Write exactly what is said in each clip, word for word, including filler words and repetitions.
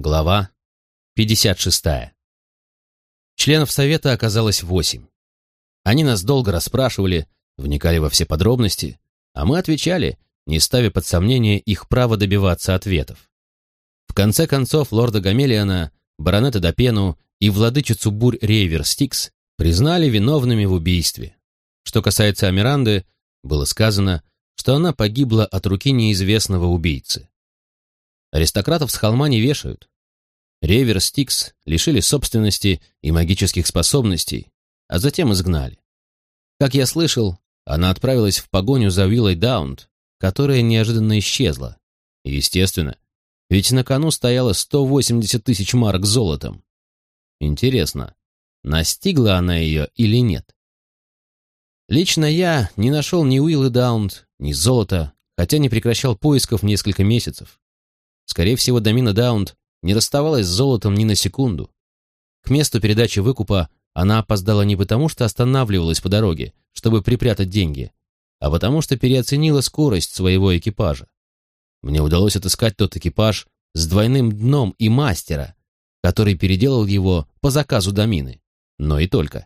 Глава пятьдесят шестая. Членов совета оказалось восемь. Они нас долго расспрашивали, вникали во все подробности, а мы отвечали, не ставя под сомнение их право добиваться ответов. В конце концов, лорда Гамелиана, баронета Допену и владычицу бурь Рейвер Стикс признали виновными в убийстве. Что касается Амиранды, было сказано, что она погибла от руки неизвестного убийцы. Аристократов с холма не вешают. Рейвер Стикс лишили собственности и магических способностей, а затем изгнали. Как я слышал, она отправилась в погоню за Уиллой Даунт, которая неожиданно исчезла. И, естественно, ведь на кону стояло сто восемьдесят тысяч марок золотом. Интересно, настигла она ее или нет? Лично я не нашел ни Уиллы Даунт, ни золота, хотя не прекращал поисков несколько месяцев. Скорее всего, Домина Даунт не расставалась с золотом ни на секунду. К месту передачи выкупа она опоздала не потому, что останавливалась по дороге, чтобы припрятать деньги, а потому что переоценила скорость своего экипажа. Мне удалось отыскать тот экипаж с двойным дном и мастера, который переделал его по заказу Домины, но и только.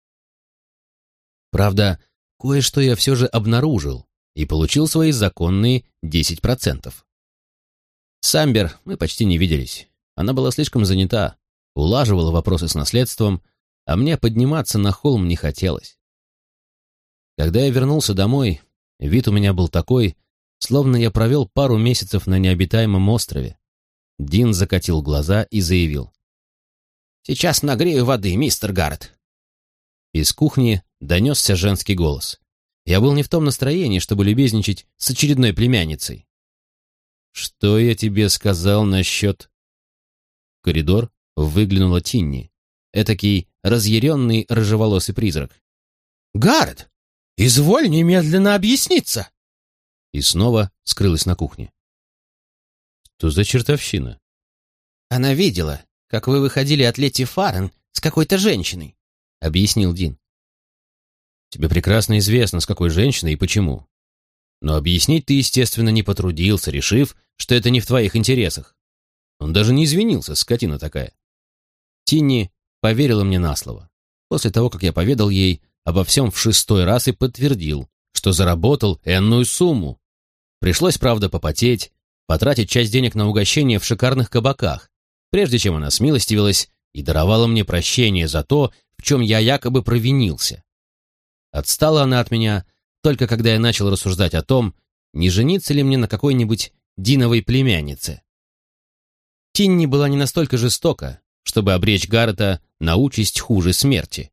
Правда, кое-что я все же обнаружил и получил свои законные десять процентов. С Амбер мы почти не виделись. Она была слишком занята, улаживала вопросы с наследством, а мне подниматься на холм не хотелось. Когда я вернулся домой, вид у меня был такой, словно я провел пару месяцев на необитаемом острове. Дин закатил глаза и заявил: «Сейчас нагрею воды, мистер Гаррет». Из кухни донесся женский голос. Я был не в том настроении, чтобы любезничать с очередной племянницей. «Что я тебе сказал насчет...» В коридор выглянула Тинни, этакий разъяренный рыжеволосый призрак. «Гаррет, изволь немедленно объясниться!» И снова скрылась на кухне. «Что за чертовщина?» «Она видела, как вы выходили от Летти Фарен с какой-то женщиной», — объяснил Дин. «Тебе прекрасно известно, с какой женщиной и почему. Но объяснить ты, естественно, не потрудился, решив, что это не в твоих интересах. Он даже не извинился, скотина такая». Тинни поверила мне на слово, после того, как я поведал ей обо всем в шестой раз и подтвердил, что заработал энную сумму. Пришлось, правда, попотеть, потратить часть денег на угощение в шикарных кабаках, прежде чем она смилостивилась и даровала мне прощение за то, в чем я якобы провинился. Отстала она от меня только когда я начал рассуждать о том, не жениться ли мне на какой-нибудь Диновой племяннице. Тинни была не настолько жестока, чтобы обречь Гаррета на участь хуже смерти.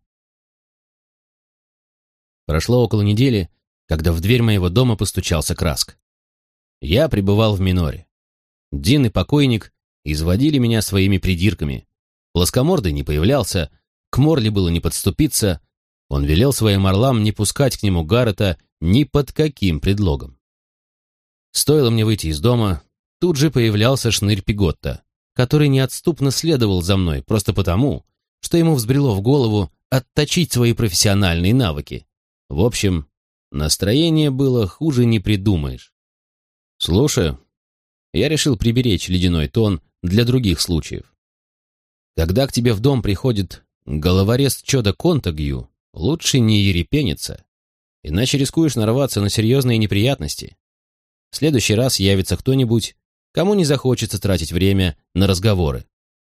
Прошло около недели, когда в дверь моего дома постучался Краск. Я пребывал в Миноре. Дин и покойник изводили меня своими придирками. Плоскомордый не появлялся, к Морли было не подступиться. Он велел своим орлам не пускать к нему Гаррета ни под каким предлогом. Стоило мне выйти из дома, тут же появлялся шнырь Пиготта, который неотступно следовал за мной просто потому, что ему взбрело в голову отточить свои профессиональные навыки. В общем, настроение было хуже не придумаешь. «Слушаю». Я решил приберечь ледяной тон для других случаев. Когда к тебе в дом приходит головорез Чода Контагью, лучше не ерепениться, иначе рискуешь нарваться на серьезные неприятности. В следующий раз явится кто-нибудь, кому не захочется тратить время на разговоры.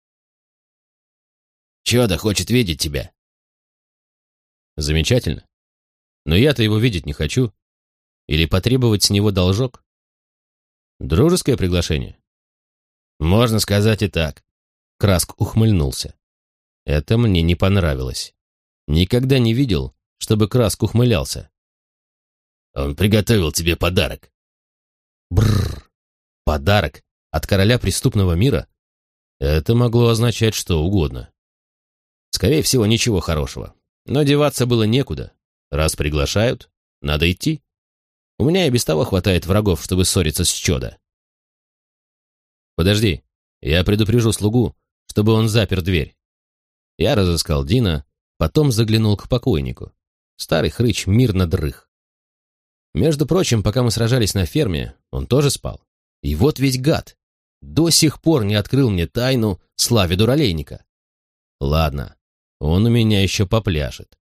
«Чода хочет видеть тебя». «Замечательно. Но я-то его видеть не хочу. Или потребовать с него должок. Дружеское приглашение?» «Можно сказать и так». Краск ухмыльнулся. Это мне не понравилось. Никогда не видел, чтобы Краск ухмылялся. «Он приготовил тебе подарок». Бррр. Подарок от короля преступного мира? Это могло означать что угодно. Скорее всего, ничего хорошего. Но деваться было некуда. Раз приглашают, надо идти. У меня и без того хватает врагов, чтобы ссориться с Чода. Подожди, я предупрежу слугу, чтобы он запер дверь. Я разыскал Дина, потом заглянул к покойнику. Старый хрыч мирно дрых. Между прочим, пока мы сражались на ферме, он тоже спал. И вот ведь гад. до сих пор не открыл мне тайну славе дуралейника. Ладно, он у меня еще попляшет.